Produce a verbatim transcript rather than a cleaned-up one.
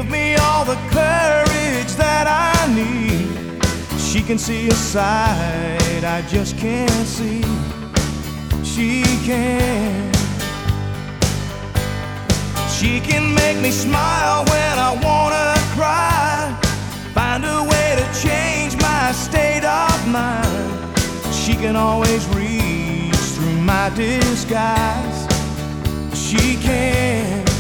give me all the courage that I need. She can see a side I just can't see. She can. She can make me smile when I wanna cry, find a way to change my state of mind. She can always reach through my disguise. She can.